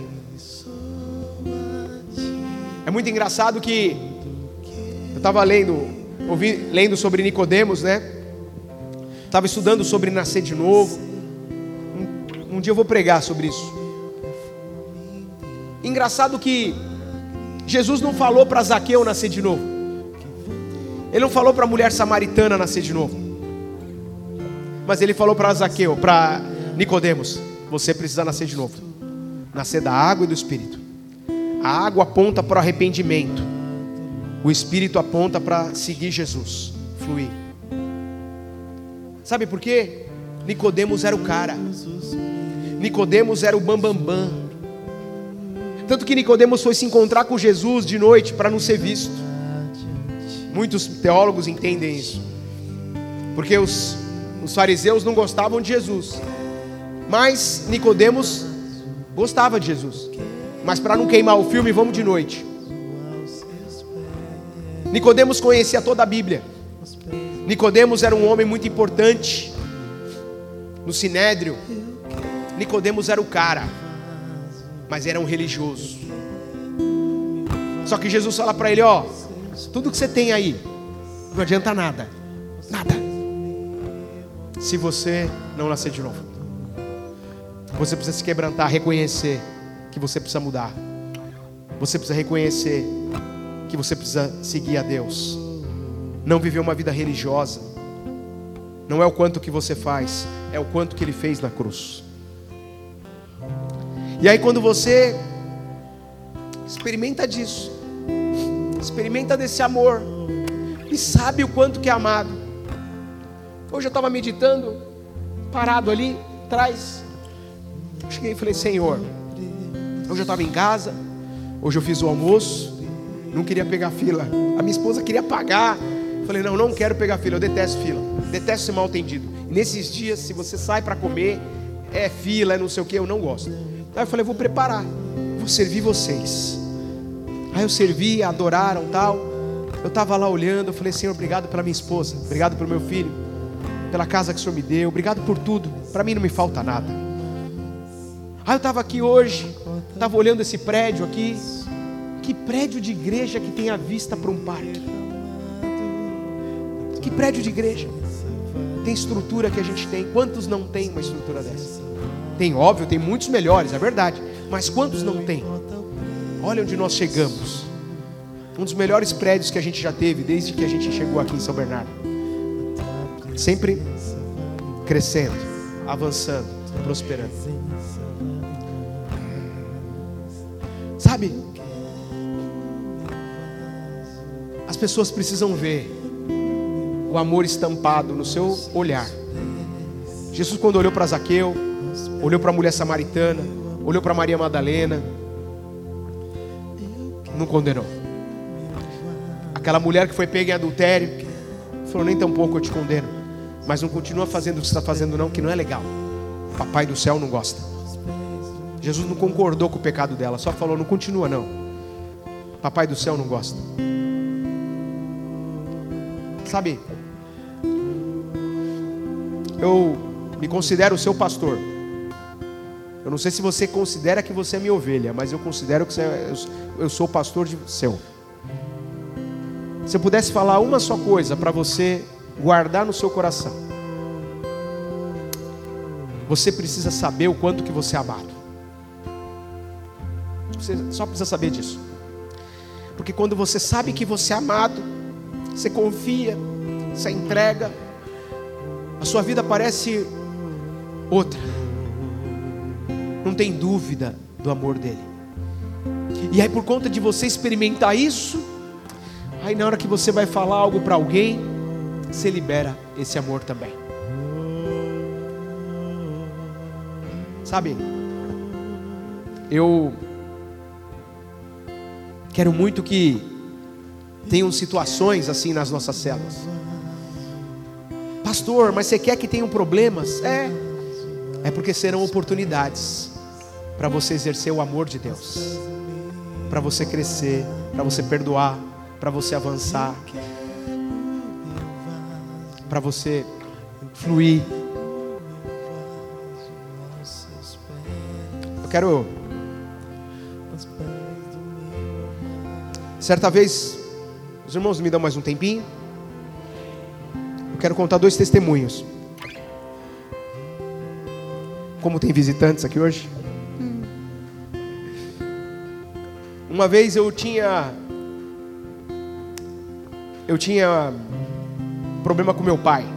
É muito engraçado que eu estava lendo sobre Nicodemos, né? Estava estudando sobre nascer de novo. Um dia eu vou pregar sobre isso. Engraçado que Jesus não falou para Zaqueu nascer de novo. Ele não falou para a mulher samaritana nascer de novo. Mas ele falou para Zaqueu, para Nicodemos: você precisa nascer de novo. Nascer da água e do Espírito. A água aponta para o arrependimento. O Espírito aponta para seguir Jesus, fluir. Sabe por quê? Nicodemos era o cara. Nicodemos era o bambambam. Tanto que Nicodemos foi se encontrar com Jesus de noite para não ser visto. Muitos teólogos entendem isso, porque os fariseus não gostavam de Jesus, mas Nicodemos gostava de Jesus. Mas para não queimar o filme, vamos de noite. Nicodemos conhecia toda a Bíblia. Nicodemos era um homem muito importante no Sinédrio. Nicodemos era o cara, mas era um religioso. Só que Jesus fala para ele: ó, tudo que você tem aí não adianta nada. Nada. Se você não nascer de novo. Você precisa se quebrantar, reconhecer que você precisa mudar. Você precisa reconhecer que você precisa seguir a Deus. Não viver uma vida religiosa. Não é o quanto que você faz, é o quanto que Ele fez na cruz. E aí quando você experimenta disso, experimenta desse amor e sabe o quanto que é amado. Hoje eu estava meditando, parado ali atrás. Cheguei e falei: Senhor, hoje eu estava em casa, hoje eu fiz o almoço, não queria pegar fila. A minha esposa queria pagar. Falei: não quero pegar fila, eu detesto fila, detesto ser mal atendido. E nesses dias, se você sai para comer, é fila, é não sei o que, eu não gosto. Aí eu falei: vou preparar, vou servir vocês. Aí eu servi, adoraram tal. Eu estava lá olhando, eu falei: Senhor, obrigado pela minha esposa, obrigado pelo meu filho, pela casa que o Senhor me deu, obrigado por tudo, para mim não me falta nada. Aí eu estava aqui hoje, estava olhando esse prédio aqui. Que prédio de igreja que tem a vista para um parque? Que prédio de igreja? Tem estrutura que a gente tem. Quantos não tem uma estrutura dessa? Tem, óbvio, tem muitos melhores, é verdade. Mas quantos não tem? Olha onde nós chegamos. Um dos melhores prédios que a gente já teve desde que a gente chegou aqui em São Bernardo. Sempre crescendo, avançando, prosperando. Sabe? As pessoas precisam ver o amor estampado no seu olhar. Jesus, quando olhou para Zaqueu, olhou para a mulher samaritana, olhou para Maria Madalena, não condenou. Aquela mulher que foi pega em adultério, falou: nem tão pouco eu te condeno, mas não continua fazendo o que você está fazendo não, que não é legal. Papai do céu não gosta. Jesus não concordou com o pecado dela, só falou: não continua não, Papai do céu não gosta. Sabe, eu me considero o seu pastor. Eu não sei se você considera que você é minha ovelha, mas eu considero que eu sou pastor seu. Se eu pudesse falar uma só coisa para você guardar no seu coração: você precisa saber o quanto que você é amado. Você só precisa saber disso. Porque quando você sabe que você é amado, você confia, você entrega, a sua vida parece outra. Não tem dúvida do amor dele. E aí, por conta de você experimentar isso, aí na hora que você vai falar algo para alguém, você libera esse amor também. Sabe, eu quero muito que tenham situações assim nas nossas células. Pastor, mas você quer que tenham problemas? É porque serão oportunidades para você exercer o amor de Deus, para você crescer, para você perdoar, para você avançar, para você fluir. Eu quero, certa vez, os irmãos me dão mais um tempinho. Eu quero contar 2 testemunhos. Como tem visitantes aqui hoje. Uma vez eu tinha problema com meu pai.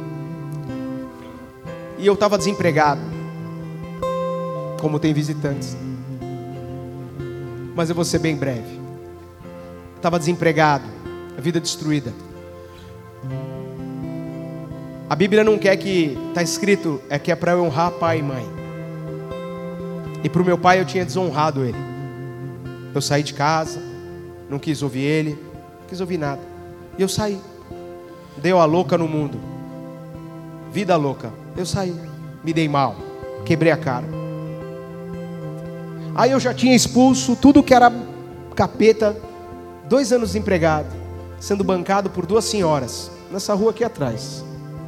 E eu estava desempregado. Como tem visitantes. Mas eu vou ser bem breve. Estava desempregado, a vida destruída. A Bíblia não quer que, está escrito, que é para eu honrar pai e mãe. E para o meu pai eu tinha desonrado ele. Eu saí de casa, não quis ouvir ele, não quis ouvir nada. E eu saí. Deu a louca no mundo. Vida louca. Eu saí. Me dei mal. Quebrei a cara. Aí eu já tinha expulso tudo que era capeta. 2 anos desempregado, sendo bancado por 2 senhoras, nessa rua aqui atrás.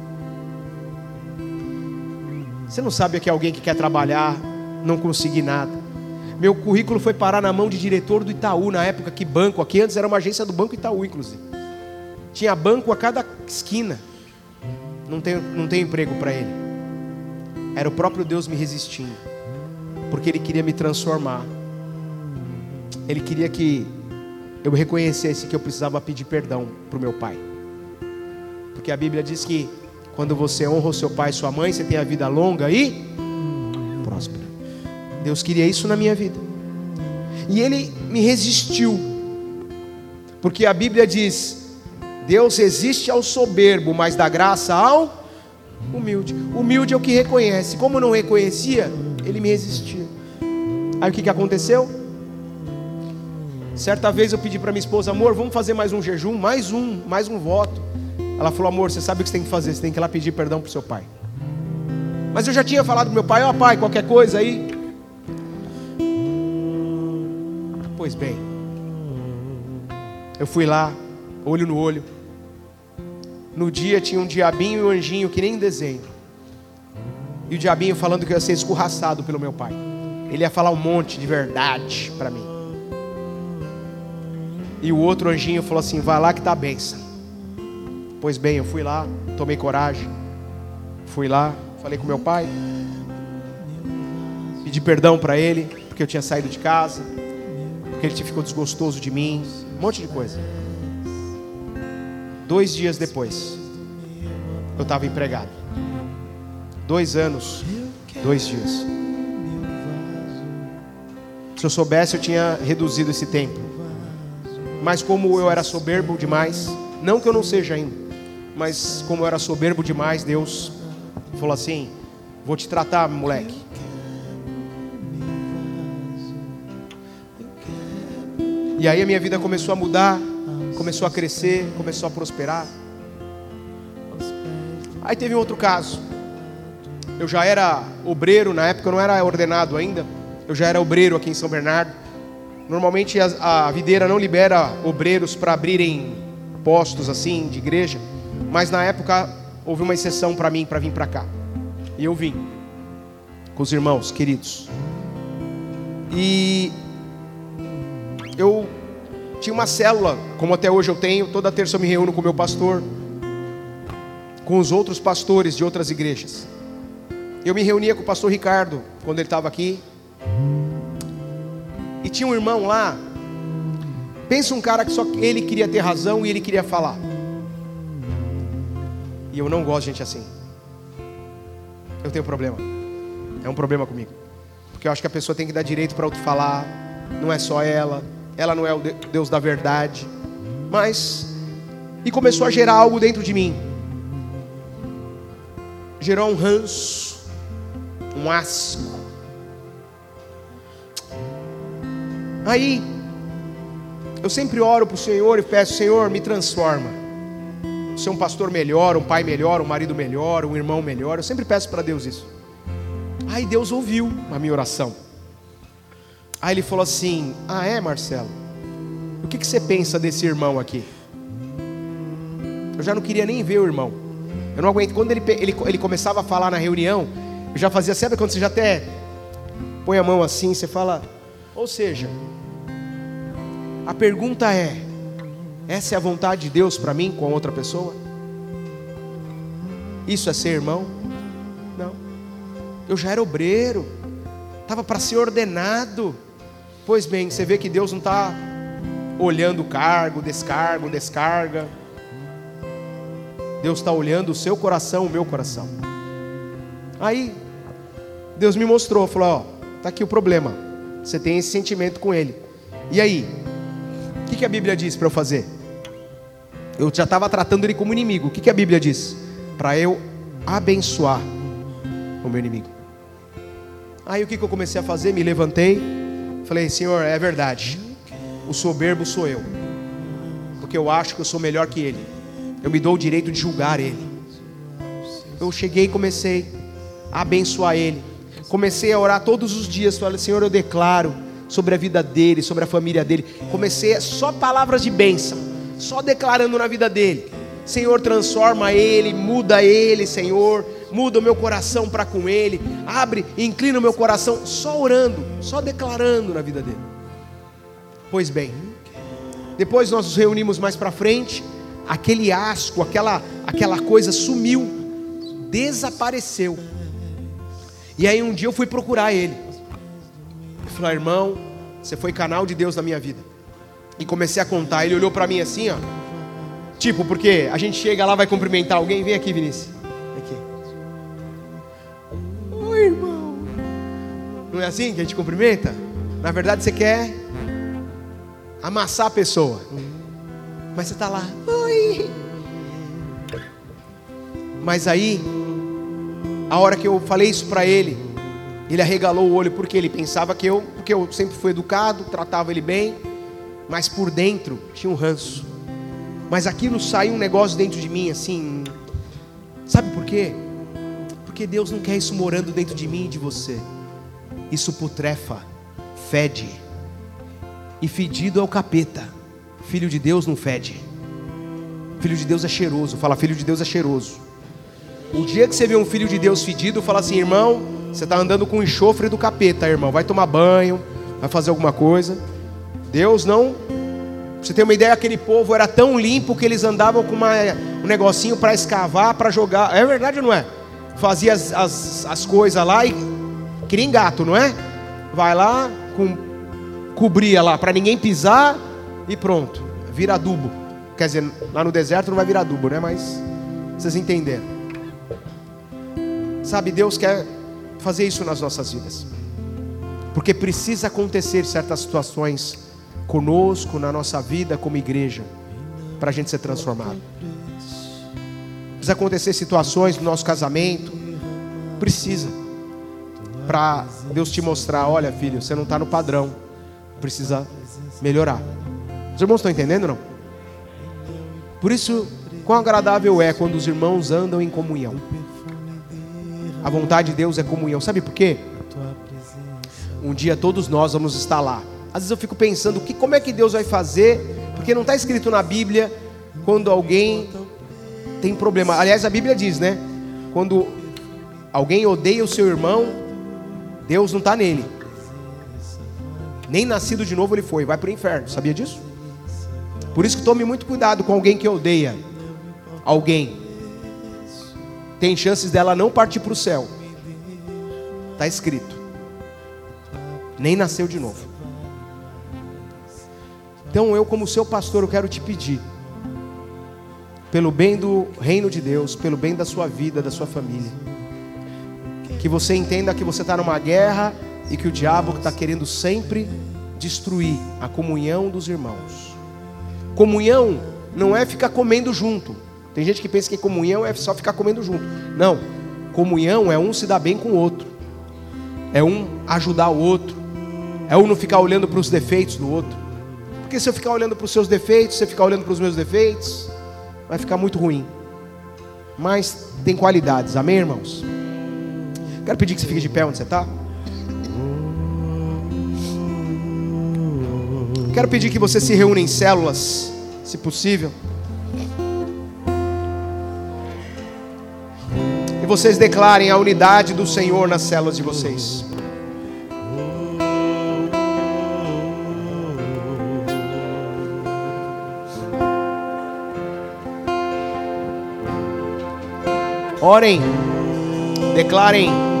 Você não sabe que é alguém que quer trabalhar, não conseguir nada. Meu currículo foi parar na mão de diretor do Itaú, na época que banco, aqui antes era uma agência do Banco Itaú, inclusive. Tinha banco a cada esquina. Não tenho emprego para ele. Era o próprio Deus me resistindo, porque Ele queria me transformar. Ele queria que eu reconhecesse que eu precisava pedir perdão para o meu pai. Porque a Bíblia diz que quando você honra o seu pai e sua mãe, você tem a vida longa e próspera. Deus queria isso na minha vida. E Ele me resistiu. Porque a Bíblia diz: Deus resiste ao soberbo, mas dá graça ao humilde. Humilde é o que reconhece. Como eu não reconhecia, Ele me resistiu. Aí o que aconteceu? Certa vez eu pedi para minha esposa: amor, vamos fazer mais um jejum, mais um voto. Ela falou: amor, você sabe o que você tem que fazer, você tem que ir lá pedir perdão para o seu pai. Mas eu já tinha falado para meu pai: ó pai, qualquer coisa aí. Pois bem, eu fui lá, olho no olho. No dia tinha um diabinho e um anjinho que nem em desenho. E o diabinho falando que eu ia ser escorraçado pelo meu pai. Ele ia falar um monte de verdade para mim. E o outro anjinho falou assim: vai lá que tá a bênção. Pois bem, eu fui lá, tomei coragem. Fui lá, falei com meu pai. Pedi perdão para ele, porque eu tinha saído de casa, porque ele ficou desgostoso de mim. Um monte de coisa. 2 dias depois, eu estava empregado. 2 anos, 2 dias. Se eu soubesse, eu tinha reduzido esse tempo. Mas como eu era soberbo demais, não que eu não seja ainda, mas como eu era soberbo demais, Deus falou assim: vou te tratar, moleque. E aí a minha vida começou a mudar, começou a crescer, começou a prosperar. Aí teve um outro caso. Eu já era obreiro, na época eu não era ordenado ainda. Eu já era obreiro aqui em São Bernardo. Normalmente a videira não libera obreiros para abrirem postos assim de igreja. Mas na época houve uma exceção para mim, para vir para cá. E eu vim com os irmãos queridos. E eu tinha uma célula, como até hoje eu tenho. Toda terça eu me reúno com o meu pastor, com os outros pastores de outras igrejas. Eu me reunia com o pastor Ricardo quando ele estava aqui. E tinha um irmão lá. Pensa um cara que só ele queria ter razão e ele queria falar. E eu não gosto de gente assim. Eu tenho problema. É um problema comigo. Porque eu acho que a pessoa tem que dar direito para outro falar. Não é só ela. Ela não é o Deus da verdade. Mas... E começou a gerar algo dentro de mim. Gerou um ranço, um asco. Aí, eu sempre oro para o Senhor e peço: Senhor, me transforma. Ser um pastor melhor, um pai melhor, um marido melhor, um irmão melhor. Eu sempre peço para Deus isso. Aí Deus ouviu a minha oração. Aí Ele falou assim: ah, é, Marcelo? O que você pensa desse irmão aqui? Eu já não queria nem ver o irmão. Eu não aguento. Quando ele começava a falar na reunião, eu já fazia, sabe quando você já até põe a mão assim, você fala... Ou seja, a pergunta é: essa é a vontade de Deus para mim com a outra pessoa? Isso é ser irmão? Não. Eu já era obreiro, estava para ser ordenado. Pois bem, você vê que Deus não está olhando cargo, descarga. Deus está olhando o seu coração, o meu coração. Aí Deus me mostrou, falou: ó, está aqui o problema. Você tem esse sentimento com ele. E aí? O que a Bíblia diz para eu fazer? Eu já estava tratando ele como inimigo. O que a Bíblia diz? Para eu abençoar o meu inimigo. Aí o que eu comecei a fazer? Me levantei. Falei: Senhor, é verdade. O soberbo sou eu. Porque eu acho que eu sou melhor que ele. Eu me dou o direito de julgar ele. Eu cheguei e comecei a abençoar ele. Comecei a orar todos os dias. Falei: Senhor, eu declaro sobre a vida dele, sobre a família dele. Comecei só palavras de bênção, só declarando na vida dele. Senhor, transforma ele, muda ele, Senhor. Muda o meu coração para com ele. Abre, inclina o meu coração. Só orando, só declarando na vida dele. Pois bem, depois nós nos reunimos mais para frente. Aquele asco, aquela coisa sumiu, desapareceu. E aí um dia eu fui procurar ele. Eu falei: irmão, você foi canal de Deus na minha vida. E comecei a contar. Ele olhou para mim assim, ó. Tipo, porque a gente chega lá, vai cumprimentar alguém. Vem aqui, Vinícius. Aqui. Oi, irmão. Não é assim que a gente cumprimenta? Na verdade você quer amassar a pessoa. Mas você está lá: oi. Mas aí, a hora que eu falei isso para ele, ele arregalou o olho, porque ele pensava que porque eu sempre fui educado, tratava ele bem, mas por dentro tinha um ranço. Mas aquilo saiu um negócio dentro de mim assim. Sabe por quê? Porque Deus não quer isso morando dentro de mim e de você. Isso putrefa, fede. E fedido é o capeta. Filho de Deus não fede. Filho de Deus é cheiroso. Fala, filho de Deus é cheiroso. O dia que você vê um filho de Deus fedido, fala assim, irmão, você está andando com o enxofre do capeta, irmão. Vai tomar banho, vai fazer alguma coisa. Deus não... Pra você ter uma ideia, aquele povo era tão limpo que eles andavam com um negocinho para escavar, para jogar. É verdade ou não é? Fazia as coisas lá e... Que nem gato, não é? Vai lá, cobria lá, para ninguém pisar e pronto. Vira adubo. Quer dizer, lá no deserto não vai virar adubo, né? Mas vocês entenderam. Sabe, Deus quer fazer isso nas nossas vidas. Porque precisa acontecer certas situações conosco, na nossa vida como igreja, para a gente ser transformado. Precisa acontecer situações no nosso casamento. Precisa. Para Deus te mostrar, olha filho, você não está no padrão. Precisa melhorar. Os irmãos estão entendendo ou não? Por isso, quão agradável é quando os irmãos andam em comunhão. A vontade de Deus é comunhão. Sabe por quê? Um dia todos nós vamos estar lá. Às vezes eu fico pensando, como é que Deus vai fazer? Porque não está escrito na Bíblia quando alguém tem problema. Aliás, a Bíblia diz, né? Quando alguém odeia o seu irmão, Deus não está nele. Nem nascido de novo ele foi, vai para o inferno. Sabia disso? Por isso que tome muito cuidado com alguém que odeia alguém. Tem chances dela não partir para o céu. Está escrito. Nem nasceu de novo. Então eu, como seu pastor, eu quero te pedir, pelo bem do reino de Deus, pelo bem da sua vida, da sua família, que você entenda que você está numa guerra e que o diabo está querendo sempre destruir a comunhão dos irmãos. Comunhão não é ficar comendo junto. Tem gente que pensa que comunhão é só ficar comendo junto. Não, comunhão é um se dar bem com o outro, é um ajudar o outro, é um não ficar olhando para os defeitos do outro. Porque se eu ficar olhando para os seus defeitos, se eu ficar olhando para os meus defeitos, vai ficar muito ruim. Mas tem qualidades, amém, irmãos? Quero pedir que você fique de pé onde você está. Quero pedir que você se reúna em células, se possível. E vocês declarem a unidade do Senhor nas células de vocês. Orem, declarem